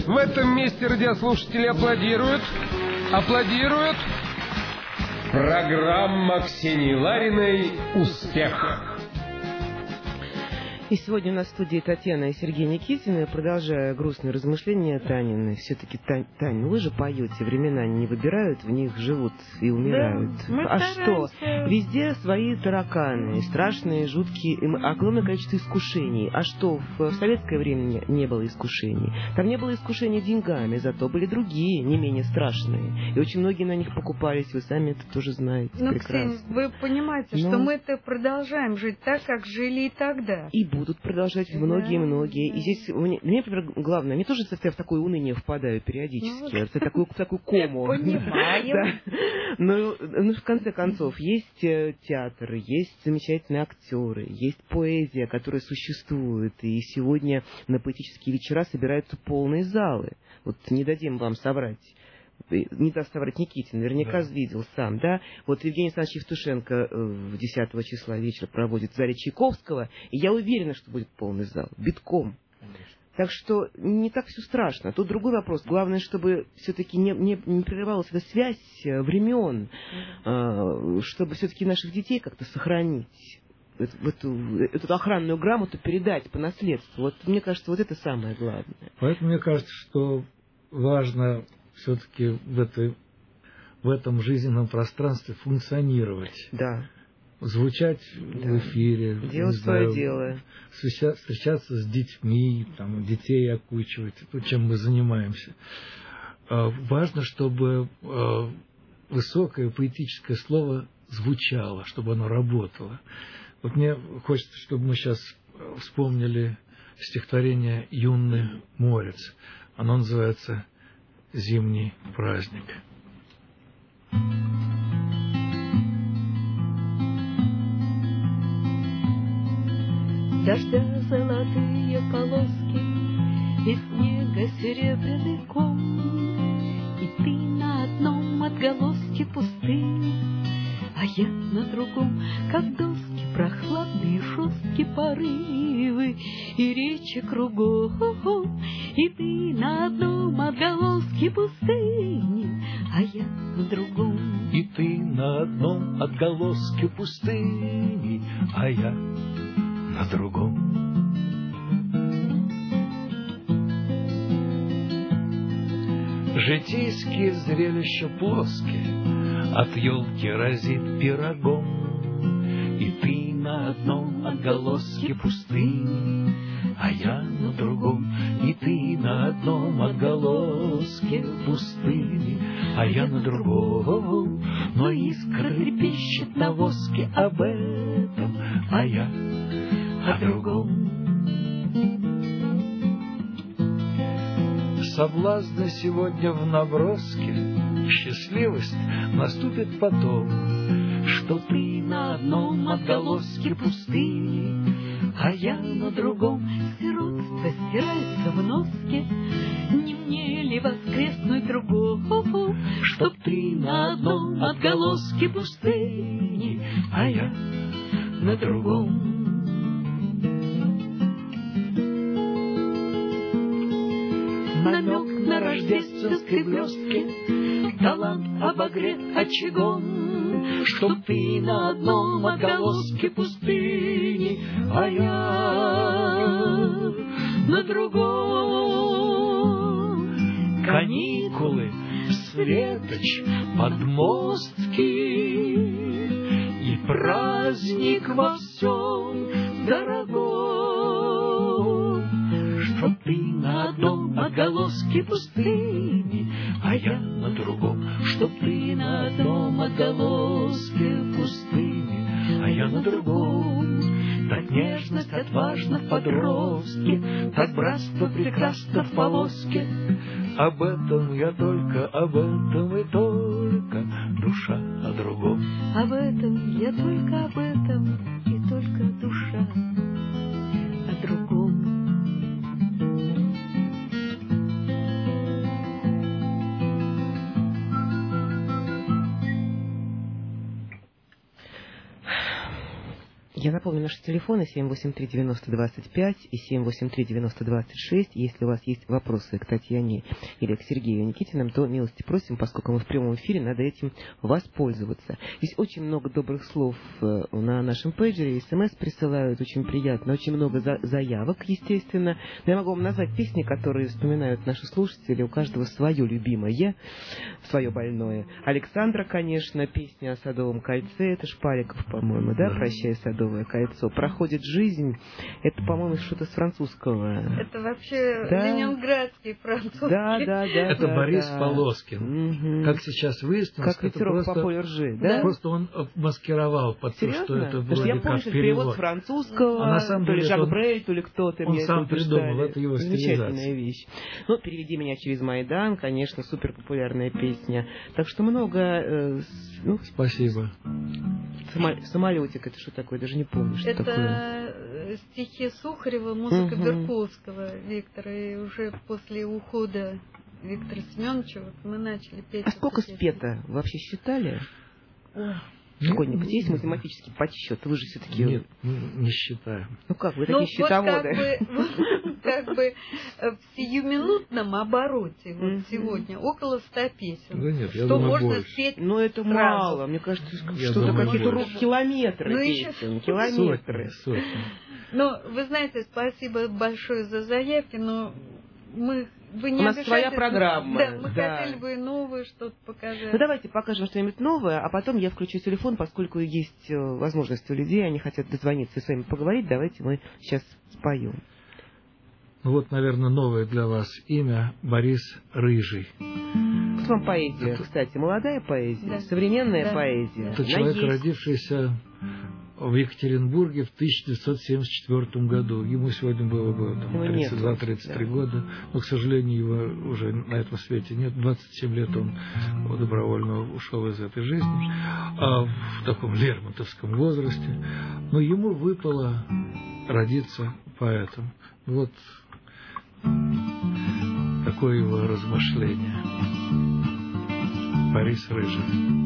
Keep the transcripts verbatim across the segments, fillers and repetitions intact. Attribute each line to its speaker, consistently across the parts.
Speaker 1: В этом месте радиослушатели аплодируют. Аплодируют. Программа Ксении Лариной «Успех».
Speaker 2: И сегодня у нас в студии Татьяна и Сергей Никитины. Продолжая грустные размышления Танины. Все-таки, Тань, Тань, вы же поете, времена не выбирают, в них живут и умирают.
Speaker 3: Да,
Speaker 2: а что? Везде свои тараканы, страшные, жуткие, огромное количество искушений. А что, в, в советское время не, не было искушений? Там не было искушений деньгами, зато были другие, не менее страшные. И очень многие на них покупались, вы сами это тоже знаете.
Speaker 3: Ну,
Speaker 2: прекрасно.
Speaker 3: Ксения, вы понимаете, Но... что мы-то продолжаем жить так, как жили и тогда.
Speaker 2: И будут продолжать многие-многие. Да, да. И здесь мне, мне, например, главное, мне тоже в такое уныние впадаю периодически, ну, в такую, в такую кому.
Speaker 3: Понимаю.
Speaker 2: Но, но в конце концов, есть театр, есть замечательные актеры, есть поэзия, которая существует. И сегодня на поэтические вечера собираются полные залы. Вот не дадим вам соврать. Не даст соврать Никитин, наверняка да. видел сам, да? Вот Евгений Александрович Евтушенко десятого числа вечера проводит в зале Чайковского, и я уверена, что будет полный зал, битком. Конечно. Так что не так все страшно. Тут другой вопрос. Главное, чтобы все-таки не, не, не прерывалась эта связь времен, mm-hmm. чтобы все-таки наших детей как-то сохранить. Эту, эту охранную грамоту передать по наследству. Вот мне кажется, вот это самое главное.
Speaker 4: Поэтому мне кажется, что важно все-таки в, этой, в этом жизненном пространстве функционировать.
Speaker 2: Да.
Speaker 4: Звучать да. в эфире.
Speaker 2: Делать свое дело.
Speaker 4: Встречаться с детьми, там, детей окучивать, чем мы занимаемся. Важно, чтобы высокое поэтическое слово звучало, чтобы оно работало. Вот мне хочется, чтобы мы сейчас вспомнили стихотворение Юнны Морец. Оно называется «Зимний праздник».
Speaker 5: Дождя золотые полоски и снега серебряный ком, и ты на одном отголоске пустыни, а я на другом, как доски, прохладные жесткие порывы и речи кругом. И ты на одном отголоске пустыни, а я на другом.
Speaker 6: И ты на одном отголоске пустыни, а я на другом. Житейские зрелища плоские, от елки разит пирогом. И ты на одном отголоске пустыни, а я на другом. И ты на одном отголоске пустыни, а я на другом. Но искра трепещет на воске об этом, а я о другом. Соблазны сегодня в наброске, счастливость наступит потом, что ты на одном отголоске пустыни, а я на другом.
Speaker 5: Сиротство стирается в носке, не мне ли воскреснуть другого,
Speaker 6: чтоб ты на одном отголоске пустыни, а я на другом.
Speaker 5: Намек на рождественской блестке, талант обогрет очагом,
Speaker 6: чтоб ты на одном отголоске пустыни, а я на другом. Каникулы, светоч, подмостки и праздник во всем дорогом, чтоб ты на одном отголоске пустыни, а я на другом. Чтоб ты на одном отголоске пустыни, а я на другом. Так нежность отважна в подростке, так братство прекрасно в полоске. Об этом я только, об этом и только, душа о другом.
Speaker 5: Об этом я только, об этом и только, душа о другом.
Speaker 2: Я напомню, наши телефоны семь восемь три девяносто двадцать пять и семь восемь три девяносто двадцать шесть. Если у вас есть вопросы к Татьяне или к Сергею Никитиным, то милости просим, поскольку мы в прямом эфире, надо этим воспользоваться. Здесь очень много добрых слов на нашем пейджере, смс присылают, очень приятно, очень много за- заявок, естественно. Но я могу вам назвать песни, которые вспоминают наши слушатели, у каждого свое любимое, свое больное. Александра, конечно, песня о Садовом кольце, это Шпаликов, по-моему, да, «Прощай, Садовое кольцо». «Проходит жизнь», это, по-моему, что-то с французского.
Speaker 3: Это вообще
Speaker 2: да.
Speaker 3: ленинградский, французский.
Speaker 2: Да, да, да.
Speaker 4: Это
Speaker 2: да,
Speaker 4: Борис
Speaker 2: да.
Speaker 4: Полоскин.
Speaker 2: Угу.
Speaker 4: Как сейчас выяснилось,
Speaker 2: как
Speaker 4: это
Speaker 2: ветерок
Speaker 4: просто,
Speaker 2: по полю ржи, да?
Speaker 4: просто он маскировал под то,
Speaker 2: Серьезно?
Speaker 4: что это
Speaker 2: Потому что
Speaker 4: вроде
Speaker 2: я помню,
Speaker 4: как
Speaker 2: что это перевод
Speaker 4: перевод.
Speaker 2: с французского,
Speaker 4: А на самом
Speaker 2: то ли
Speaker 4: деле
Speaker 2: Жак
Speaker 4: он-
Speaker 2: Брей, то ли кто-то.
Speaker 4: он
Speaker 2: мне
Speaker 4: сам
Speaker 2: это
Speaker 4: придумал,
Speaker 2: убеждали.
Speaker 4: это его
Speaker 2: Замечательная
Speaker 4: стилизация.
Speaker 2: вещь. Ну, «Переведи меня через Майдан», конечно, супер популярная песня. Так что много... э, с- ну,
Speaker 4: Спасибо.
Speaker 2: само- самолетик, это что такое? Даже не помню, что
Speaker 3: Это
Speaker 2: такое.
Speaker 3: стихи Сухарева, музыка
Speaker 2: Мгм.
Speaker 3: Беркулского Виктора. И уже после ухода Виктора Семеновича вот мы начали петь.
Speaker 2: А сколько
Speaker 3: эту песню.
Speaker 2: спето? Вы вообще считали?
Speaker 3: Ой.
Speaker 2: Какой-нибудь есть математический подсчет? Вы же все-таки...
Speaker 4: Нет, не считаю.
Speaker 2: Ну как, вы
Speaker 3: Ну,
Speaker 2: такие
Speaker 3: вот как
Speaker 2: счетоводы.
Speaker 3: бы, как бы э, в сиюминутном обороте вот
Speaker 2: Мгм.
Speaker 3: сегодня около ста песен.
Speaker 4: Да нет, я
Speaker 3: что
Speaker 4: думаю,
Speaker 3: можно
Speaker 4: больше.
Speaker 3: спеть
Speaker 2: Ну, это
Speaker 3: сразу.
Speaker 2: мало. Мне кажется,
Speaker 4: Я
Speaker 2: что-то
Speaker 4: думаю,
Speaker 2: какие-то
Speaker 4: больше.
Speaker 2: ру- километры
Speaker 3: Ну, еще
Speaker 2: песен. Километры.
Speaker 4: Сотни, сотни.
Speaker 3: Но вы знаете, спасибо большое за заявки, но мы вы не
Speaker 2: У нас
Speaker 3: обижайтесь,
Speaker 2: своя программа,
Speaker 3: Да, мы
Speaker 2: да.
Speaker 3: хотели бы новое что-то показать.
Speaker 2: Ну, давайте покажем что-нибудь новое, а потом я включу телефон, поскольку есть э, возможность у людей, они хотят дозвониться и с вами поговорить. Давайте мы сейчас споем.
Speaker 4: Ну вот, наверное, новое для вас имя Борис Рыжий.
Speaker 2: Как вам поэзия, кстати? Молодая поэзия?
Speaker 3: Да.
Speaker 2: Современная
Speaker 3: Да.
Speaker 2: поэзия?
Speaker 4: Это
Speaker 2: Она
Speaker 4: человек,
Speaker 2: есть.
Speaker 4: родившийся в Екатеринбурге в тысяча девятьсот семьдесят четвёртом году. Ему сегодня было бы там,
Speaker 2: Его нет
Speaker 4: тридцать два
Speaker 2: больше,
Speaker 4: тридцать три
Speaker 2: да.
Speaker 4: года. Но, к сожалению, его уже на этом свете нет. двадцать семь лет он добровольно ушел из этой жизни. А в таком лермонтовском возрасте. Но ему выпало родиться поэтом. Вот такое его размышление. Борис Рыжий.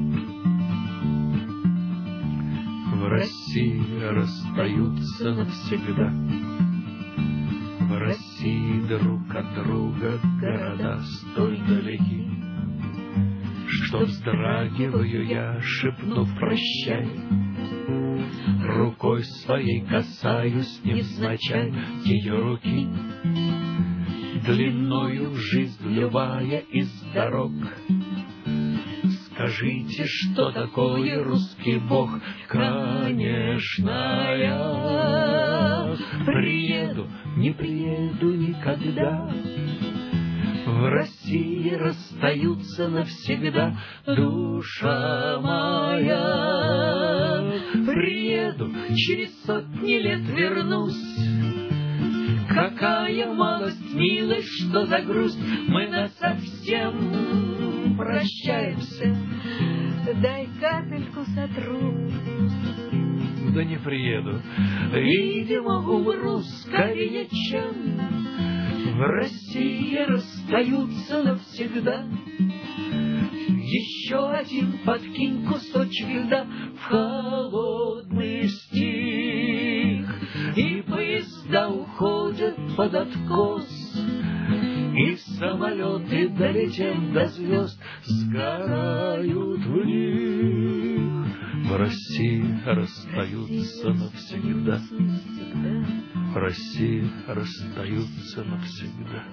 Speaker 4: В России расстаются навсегда. В России друг от друга города столь далеки, что вздрагиваю я, шепнув прощай. Рукой своей касаюсь невзначай ее руки. Длинною в жизнь любая из дорог. Скажите, что такое русский бог? Конечно, я приеду, не приеду никогда. В России расстаются навсегда, душа моя. Приеду, через сотни лет вернусь. Какая малость, милость, что за грусть, мы насовсем прощаемся.
Speaker 3: Дай капельку сотру.
Speaker 4: Да не приеду. Видимо, умру скорее, чем в России расстаются навсегда. Еще один подкинь кусочек льда в холодный стих, и поезда уходят под откос, и самолеты, долетев до звезд, сгорают в них. В России расстаются навсегда. В России расстаются навсегда.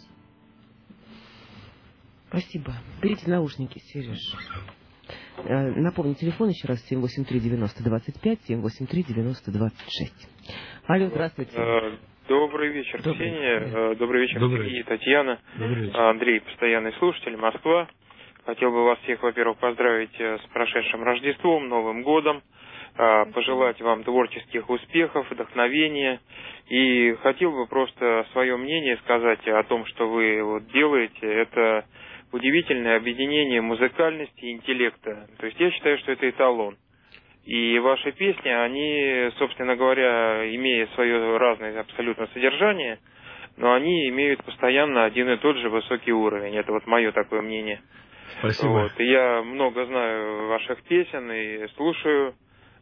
Speaker 2: Спасибо. Берите наушники, Сереж. Э, Напомню, телефон еще раз семь восемь три девяносто двадцать пять, семь восемь три девяносто двадцать шесть. Алло, здравствуйте.
Speaker 7: Добрый вечер,
Speaker 2: Добрый.
Speaker 7: Ксения. Добрый вечер,
Speaker 4: Добрый.
Speaker 7: Сергей и Татьяна.
Speaker 4: Добрый вечер.
Speaker 7: Андрей, постоянный слушатель, Москва. Хотел бы вас всех, во-первых, поздравить с прошедшим Рождеством, Новым годом, пожелать вам творческих успехов, вдохновения. И хотел бы просто свое мнение сказать о том, что вы вот делаете. Это удивительное объединение музыкальности и интеллекта. То есть я считаю, что это эталон. И ваши песни, они, собственно говоря, имея свое разное абсолютно содержание, но они имеют постоянно один и тот же высокий уровень. Это вот мое такое мнение.
Speaker 4: Спасибо.
Speaker 7: Вот. И я много знаю ваших песен и слушаю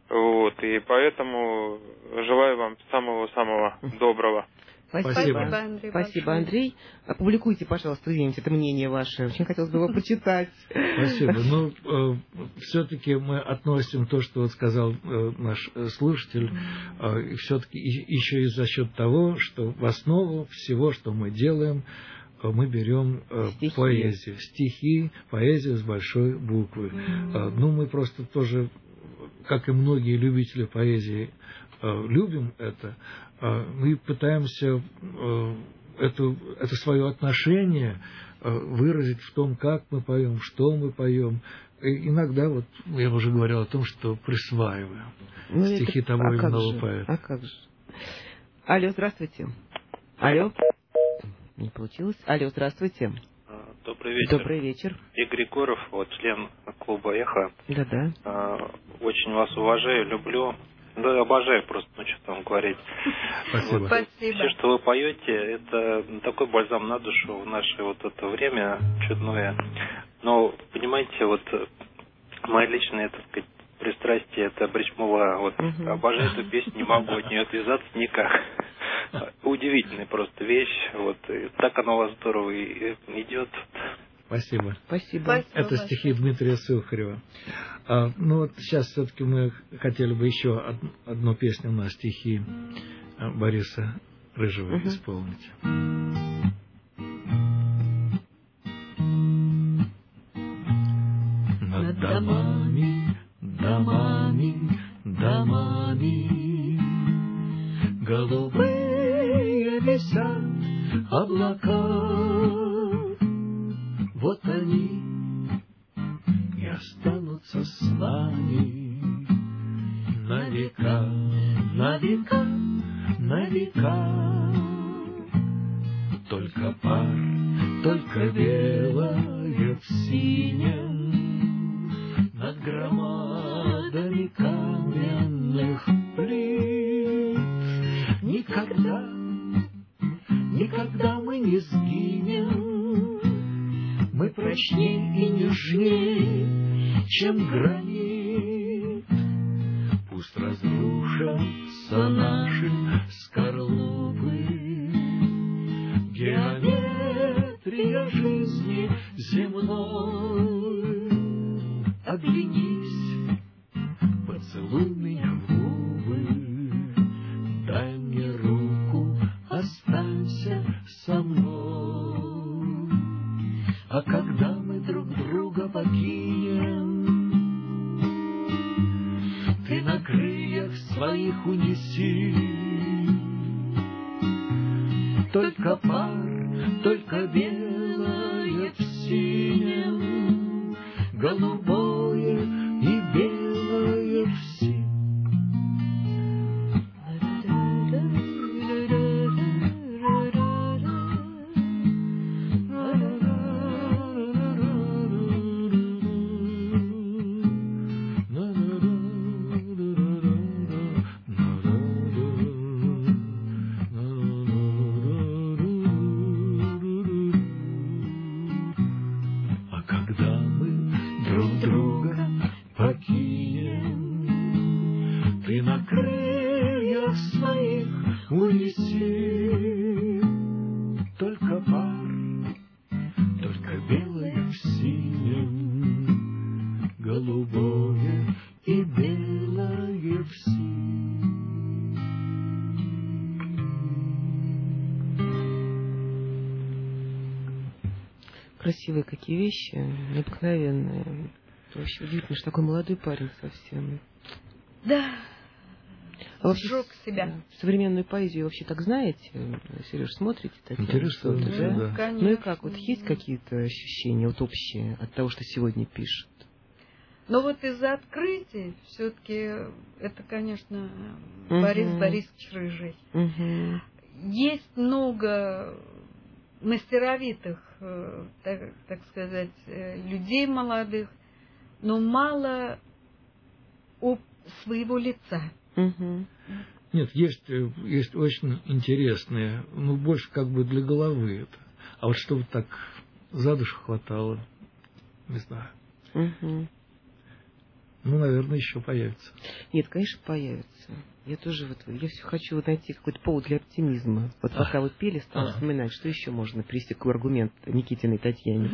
Speaker 7: Вот, и поэтому желаю вам самого-самого доброго.
Speaker 2: Спасибо.
Speaker 3: Спасибо, Андрей.
Speaker 2: Спасибо,
Speaker 3: большое.
Speaker 2: Андрей. Опубликуйте, пожалуйста, извините, это мнение ваше. Очень хотелось бы его почитать.
Speaker 4: Спасибо. Ну, э, все-таки мы относим то, что вот сказал э, наш слушатель, э, все-таки еще и за счет того, что в основу всего, что мы делаем, э, мы берем э,
Speaker 2: Стихи.
Speaker 4: поэзию, стихи, поэзию с большой буквы. Э, ну, мы просто тоже, как и многие любители поэзии, э, любим это. Э, мы пытаемся э, эту, это свое отношение выразить в том, как мы поем, что мы поем. И иногда, вот я уже говорил о том, что присваиваем
Speaker 2: Ну,
Speaker 4: стихи
Speaker 2: это...
Speaker 4: того
Speaker 2: а
Speaker 4: или
Speaker 2: как
Speaker 4: иного
Speaker 2: же?
Speaker 4: поэта.
Speaker 2: А как же? Алло, здравствуйте. Алло. Не получилось. Алло, здравствуйте.
Speaker 8: Добрый вечер.
Speaker 2: Добрый вечер.
Speaker 8: Игорь Егоров, вот член клуба «Эхо».
Speaker 2: Да-да.
Speaker 8: Очень вас уважаю, люблю. Да, обожаю просто, ну что там говорить.
Speaker 4: Спасибо.
Speaker 8: Вот,
Speaker 3: Спасибо.
Speaker 8: все, что вы поете, это такой бальзам на душу в наше вот это время чудное. Но, понимаете, вот моя личная, так сказать, пристрастие, это Бричмула. Вот
Speaker 2: Угу.
Speaker 8: обожаю эту песню, не могу от нее отвязаться никак. Удивительная просто вещь. Вот, и так она у вас здорово и идет.
Speaker 4: Спасибо.
Speaker 2: Спасибо.
Speaker 3: Спасибо
Speaker 4: Это
Speaker 3: большое.
Speaker 4: стихи Дмитрия Сухарева. А, ну вот сейчас все-таки мы хотели бы еще од- одну песню на стихи а, Бориса Рыжего
Speaker 2: Мгм.
Speaker 4: исполнить. Над домами, домами, домами голубые висят облака. Вот они и останутся с нами на века, на века, на века. Только пар, только белое в синем над громадами каменных плит. Никогда, никогда мы не сгинем. Мы прочней и нежней, чем гранит. Пусть разрушатся наши скорлупы. Геометрия жизни земной. Оглянись, поцелуй меня в губы. Дай мне руку, останься со мной. А когда мы друг друга покинем, ты на крыльях своих унеси. Только пар, только белое в синем, голубое и белое в синем. А когда мы друг друга покинем, ты на крыльях своих унеси. Только пар, только белое в синем, голубое и белое в синем.
Speaker 2: Красивые какие вещи, необыкновенные. Это вообще удивительно, что такой молодой парень совсем.
Speaker 3: Да.
Speaker 2: А вообще,
Speaker 3: Сжег себя.
Speaker 2: да, современную поэзию вообще так знаете? Сереж, смотрите? Татьяна,
Speaker 4: Интересно,
Speaker 2: что-то, да?
Speaker 4: да.
Speaker 3: Конечно.
Speaker 2: Ну и как, вот есть какие-то ощущения вот общие от того, что сегодня пишут?
Speaker 3: Но вот из-за открытий все-таки это, конечно,
Speaker 2: Мгм.
Speaker 3: Борис Борисович Рыжий.
Speaker 2: Угу.
Speaker 3: Есть много мастеровитых, э, так, так сказать, э, людей молодых, но мало у своего лица.
Speaker 2: Угу.
Speaker 4: Нет, есть, э, есть очень интересные, ну, больше как бы для головы это. А вот чтобы так за душу хватало, не знаю.
Speaker 2: Угу.
Speaker 4: ну, наверное, еще появится.
Speaker 2: Нет, конечно, появится. Я тоже вот, я все хочу вот найти какой-то повод для оптимизма. Вот пока вы пели, стала вспоминать, что еще можно привести как аргумент Никитиной Татьяне.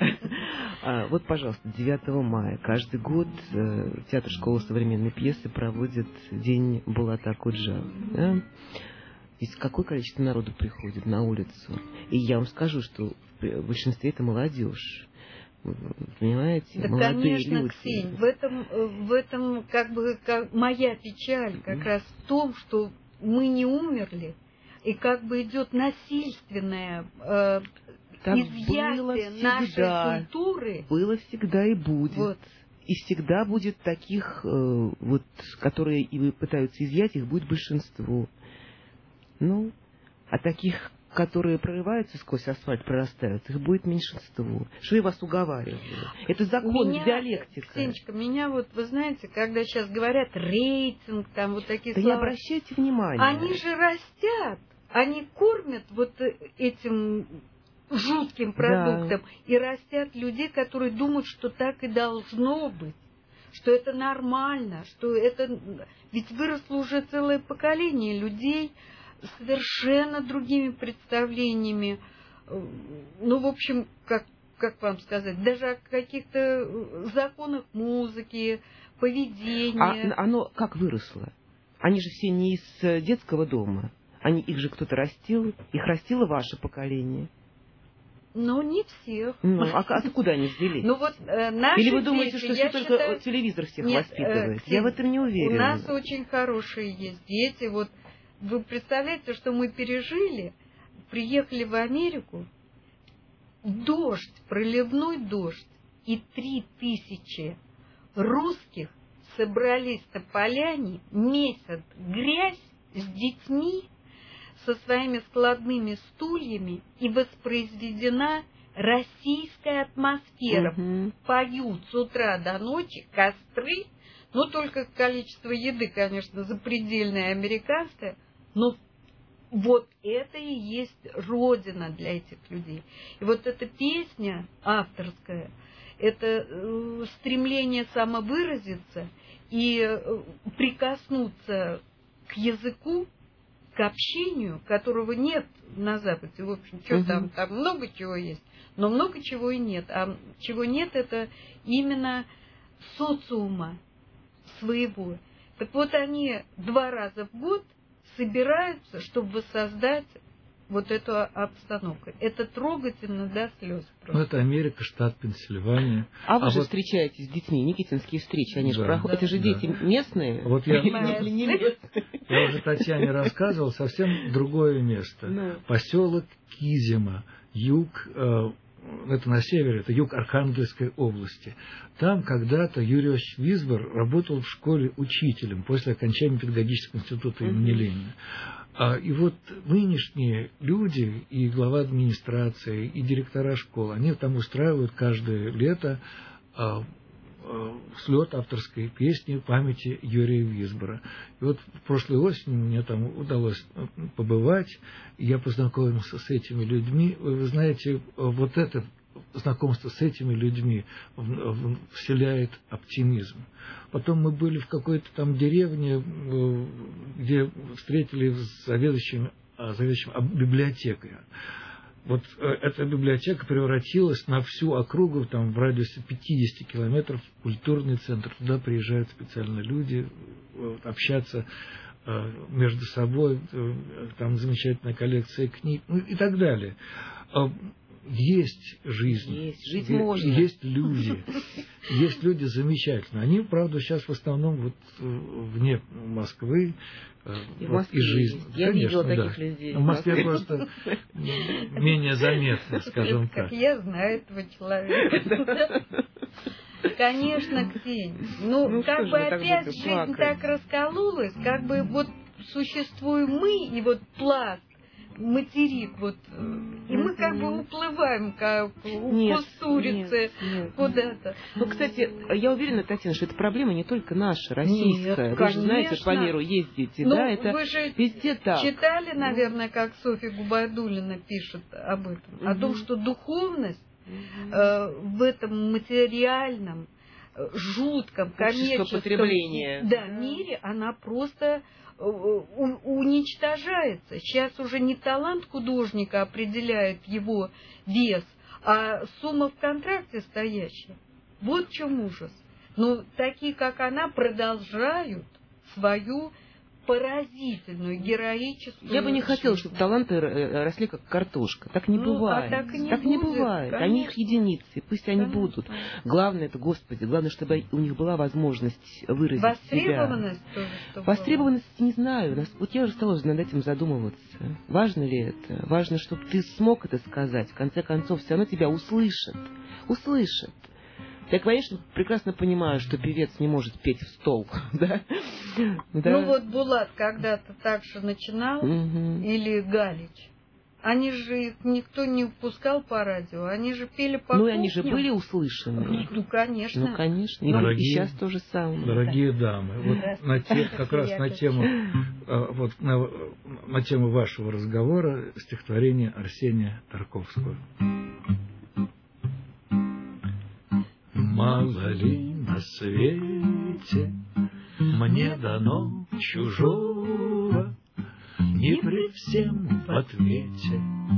Speaker 2: Вот, пожалуйста, девятого мая каждый год театр школы современной пьесы проводит День Булата Акуджавы. Здесь какое количество народу приходит на улицу. И я вам скажу, что в большинстве это молодежь. Понимаете?
Speaker 3: Да,
Speaker 2: молодые
Speaker 3: конечно,
Speaker 2: люди.
Speaker 3: Ксень, в этом, в этом как бы как, моя печаль как mm. раз в том, что мы не умерли, и как бы идет насильственное э, изъятие нашей культуры.
Speaker 2: Было всегда и будет.
Speaker 3: Вот.
Speaker 2: И всегда будет таких, э, вот, которые и пытаются изъять, их будет большинство. Ну, а таких, которые прорываются сквозь асфальт, прорастают, их будет меньшинство. Что я вас уговариваю? Это закон,
Speaker 3: меня,
Speaker 2: диалектика.
Speaker 3: Ксенечка, меня вот, вы знаете, когда сейчас говорят рейтинг, там вот такие
Speaker 2: да
Speaker 3: слова.
Speaker 2: не обращайте внимания.
Speaker 3: Они же растят, они кормят вот этим жутким продуктом, да. И растят людей, которые думают, что так и должно быть, что это нормально, что это... Ведь выросло уже целое поколение людей, совершенно другими представлениями. Ну, в общем, как, как вам сказать, даже о каких-то законах музыки, поведения.
Speaker 2: А оно как выросло? Они же все не из детского дома. Они, их же кто-то растил. Их растило ваше поколение.
Speaker 3: Ну, не всех.
Speaker 2: Ну, а откуда они взялись?
Speaker 3: Ну, вот, э, наши
Speaker 2: Или вы думаете,
Speaker 3: дети,
Speaker 2: что все только
Speaker 3: считаю...
Speaker 2: телевизор всех
Speaker 3: Нет,
Speaker 2: воспитывает?
Speaker 3: Э,
Speaker 2: я в этом не уверена.
Speaker 3: У нас очень хорошие есть дети. Вот вы представляете, что мы пережили? Приехали в Америку, дождь, проливной дождь, и три тысячи русских собрались на поляне, месяц грязь с детьми, со своими складными стульями, и воспроизведена российская атмосфера.
Speaker 2: Угу.
Speaker 3: Поют с утра до ночи, костры, но только количество еды, конечно, запредельное американское, но вот это и есть родина для этих людей. И вот эта песня авторская, это э, стремление самовыразиться и э, прикоснуться к языку, к общению, которого нет на Западе. В общем, что uh-huh. там, там много чего есть, но много чего и нет. А чего нет, это именно социума своего. Так вот, они два раза в год собираются, чтобы воссоздать вот эту обстановку. Это трогательно до слез.
Speaker 4: Ну, это Америка, штат Пенсильвания.
Speaker 2: А вы
Speaker 4: а
Speaker 2: же
Speaker 4: вот...
Speaker 2: встречаетесь с детьми, никитинские встречи, они
Speaker 4: да,
Speaker 2: же проходят.
Speaker 4: Да,
Speaker 2: это же
Speaker 4: да.
Speaker 2: дети местные?
Speaker 4: Вот я,
Speaker 2: или не местные?
Speaker 4: Я уже Татьяне рассказывал, совсем другое место.
Speaker 2: Ну.
Speaker 4: Поселок Кизима, юг, э, это на севере, это юг Архангельской области. Там когда-то Юрий Иосифович Висбор работал в школе учителем после окончания педагогического института имени uh-huh. Ленина. А, и вот нынешние люди, и глава администрации, и директора школ, они там устраивают каждое лето а, а, слет авторской песни памяти Юрия Висбора. И вот в прошлой осенью мне там удалось побывать, и я познакомился с этими людьми. Вы знаете, вот это знакомство с этими людьми вселяет оптимизм. Потом мы были в какой-то там деревне, где встретили с заведующим, заведующим библиотекой. Вот эта библиотека превратилась на всю округу, там в радиусе пятьдесят километров, в культурный центр. Туда приезжают специально люди общаться между собой, там замечательная коллекция книг, ну и так далее. Есть жизнь,
Speaker 2: есть, жить
Speaker 4: есть,
Speaker 2: можно.
Speaker 4: Есть люди, есть люди замечательные. Они, правда, сейчас в основном вот вне Москвы
Speaker 2: и,
Speaker 4: вот, и жизнь.
Speaker 2: Есть. Я
Speaker 4: Конечно,
Speaker 2: видела
Speaker 4: да.
Speaker 2: таких людей.
Speaker 4: В Москве просто менее заметно, скажем так.
Speaker 3: Как я знаю этого человека. Конечно, Ксень. Ну, ну как бы опять жизнь так раскололась, как бы вот существуем мы, и вот пласт, материк, вот, и мы как бы уплываем, как у кустурицы куда-то.
Speaker 2: Ну, кстати, я уверена, Татьяна, что это проблема не только наша, российская.
Speaker 3: Нет,
Speaker 2: вы же знаете, по миру ездите,
Speaker 3: ну,
Speaker 2: да, это
Speaker 3: вы же
Speaker 2: везде так.
Speaker 3: Читали, наверное, как Софья Губайдуллина пишет об этом, угу. о том, что духовность угу. э, в этом материальном, жутком коммерческом
Speaker 2: потребления.
Speaker 3: Да, мире, она просто уничтожается. Сейчас уже не талант художника определяет его вес, а сумма в контракте стоящая. Вот в чем ужас. Но такие, как она, продолжают свою поразительную, героическую...
Speaker 2: Я бы не хотела, чтобы таланты росли как картошка. Так не
Speaker 3: ну,
Speaker 2: бывает.
Speaker 3: А так не,
Speaker 2: так
Speaker 3: будет,
Speaker 2: не бывает.
Speaker 3: конечно.
Speaker 2: Они их единицы, пусть они
Speaker 3: конечно.
Speaker 2: будут. Главное это, Господи, главное, чтобы у них была возможность выразить
Speaker 3: Востребованность
Speaker 2: себя.
Speaker 3: тоже, чтобы
Speaker 2: Востребованность, не знаю. Вот я уже стала над этим задумываться. Важно ли это? Важно, чтобы ты смог это сказать. В конце концов, все равно тебя услышат. Услышат. Я, конечно, прекрасно понимаю, что певец не может петь в стол, да? да?
Speaker 3: Ну вот Булат когда-то так же начинал,
Speaker 2: угу.
Speaker 3: или Галич. Они же их никто не впускал по радио, они же пели по
Speaker 2: Ну,
Speaker 3: кухням.
Speaker 2: они же были услышаны.
Speaker 3: Ну, конечно.
Speaker 2: Ну, конечно. И,
Speaker 4: дорогие,
Speaker 2: и сейчас то же самое.
Speaker 4: Дорогие да. дамы, вот на те, как раз на тему, вот, на, на тему вашего разговора стихотворение Арсения Тарковского. Мало ли на свете мне дано чужого, не пред всем в ответе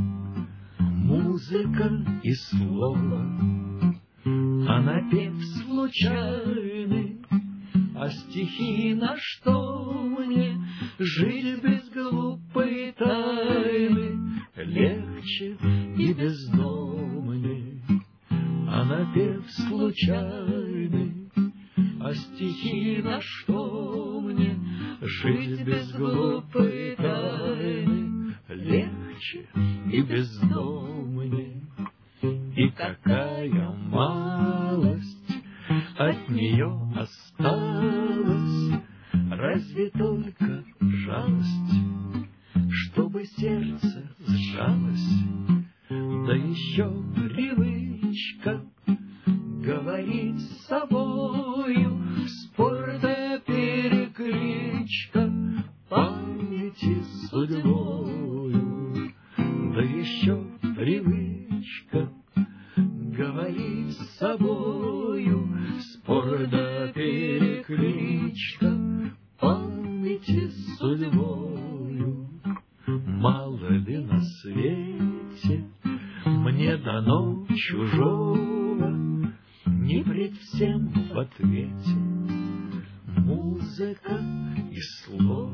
Speaker 4: музыка и слово, а напев случайный, а стихи на что мне жить без глупой тайны легче и бездомней. А напев случайный, а стихи на что мне жить без глупой тайны легче и бездомней. И какая малость от нее осталась, разве только жалость, чтобы сердце сжалось, да еще привычка говорить с собою, спор да перекличка памяти судьбою, да еще привычка говорить с собою, спор да перекличка памяти судьбою. Мало ли на свете мне дано чужого, не пред всем в ответе музыка и слово.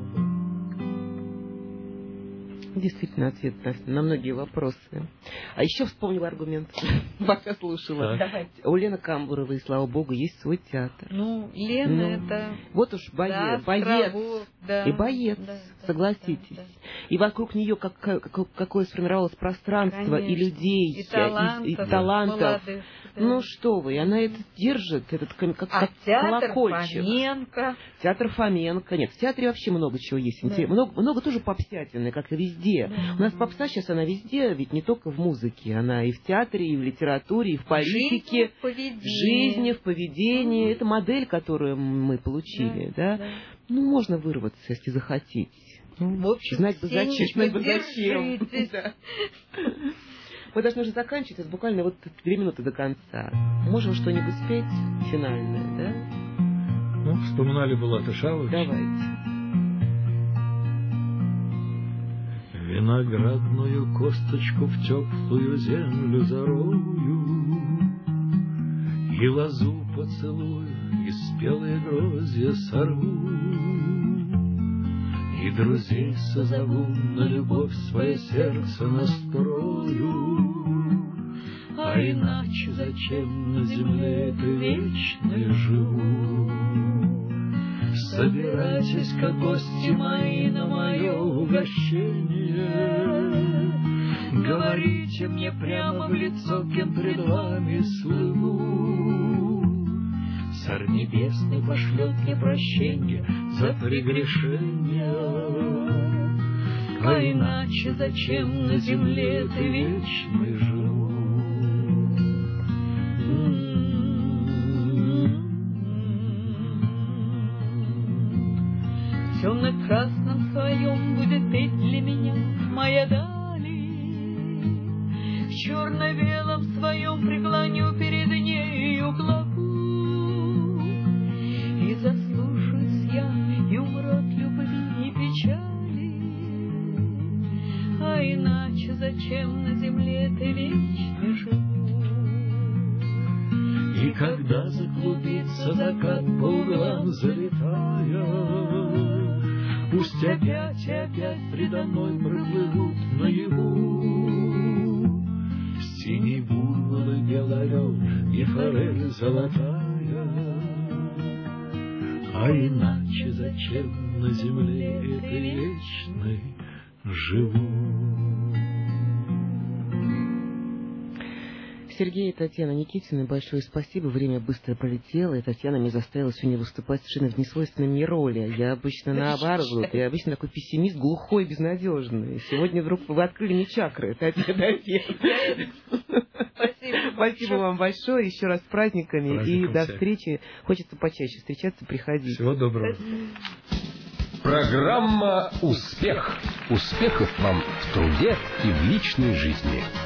Speaker 2: Действительно, ответ на многие вопросы. А еще вспомнила аргумент, пока слушала.
Speaker 3: Давайте.
Speaker 2: У Лены Камбуровой, слава богу, есть свой театр.
Speaker 3: Ну, Лена
Speaker 2: ну,
Speaker 3: это...
Speaker 2: Вот уж боец,
Speaker 3: да,
Speaker 2: боец.
Speaker 3: Островок, да,
Speaker 2: и боец,
Speaker 3: да,
Speaker 2: согласитесь.
Speaker 3: Да, да.
Speaker 2: И вокруг нее как, как, какое сформировалось пространство,
Speaker 3: Конечно.
Speaker 2: и людей,
Speaker 3: и талантов.
Speaker 2: и, и талантов.
Speaker 3: Молодых, да.
Speaker 2: Ну что вы, и она это держит, этот как,
Speaker 3: а
Speaker 2: как
Speaker 3: театр
Speaker 2: колокольчик.
Speaker 3: Фоменко.
Speaker 2: Театр Фоменко. Нет, в театре вообще много чего есть.
Speaker 3: Да.
Speaker 2: Много, много тоже попсятины, как и везде.
Speaker 3: Да.
Speaker 2: У нас попса сейчас, она везде, ведь не только в музыке. Она и в театре, и в литературе, и в политике.
Speaker 3: В жизни, в
Speaker 2: в жизни, в поведении. Mm-hmm. Это модель, которую мы получили. Да, да?
Speaker 3: Да.
Speaker 2: Ну, можно вырваться, если захотите. Ну,
Speaker 3: в общем,
Speaker 2: знать бы зачем. Знать бы зачем.
Speaker 3: Да.
Speaker 2: Мы должны уже заканчивать, это буквально вот две минуты до конца. Можем что-нибудь спеть финальное, да?
Speaker 4: Ну, вспоминали Булата Шаловича.
Speaker 2: Давайте.
Speaker 4: Виноградную косточку в теплую землю зарою, и лозу поцелую, и спелые грозья сорву, и друзей созову, на любовь свое сердце настрою. А иначе зачем на земле этой вечной живу? Собирайтесь-ка, гости мои, на мое угощение, говорите мне прямо в лицо, кем пред вами слыву. Царь Небесный пошлет мне прощенье за прегрешение, а иначе зачем на земле ты вечной живу?
Speaker 3: В темно-красном своем будет петь для меня моя дали, в черно-белом своем преклоню перед нею главу.
Speaker 6: И когда заклубится закат по углам залетая, пусть опять и опять предо мной проплывут наяву синий буйвол и белый орел и форель золотая. А иначе зачем на земле этой вечной живу?
Speaker 2: Сергей и Татьяна Никитины, большое спасибо. Время быстро пролетело, и Татьяна меня заставила сегодня выступать совершенно в несвойственной мне роли. Я обычно наоборот, я обычно такой пессимист, глухой, безнадежный. Сегодня вдруг вы открыли мне чакры, Татьяна.
Speaker 3: Спасибо.
Speaker 2: Спасибо вам большое. Еще раз с праздниками.
Speaker 4: Праздником
Speaker 2: И до
Speaker 4: всех.
Speaker 2: встречи. Хочется почаще встречаться, приходить.
Speaker 4: Всего доброго.
Speaker 1: Программа «Успех». Успехов вам в труде и в личной жизни.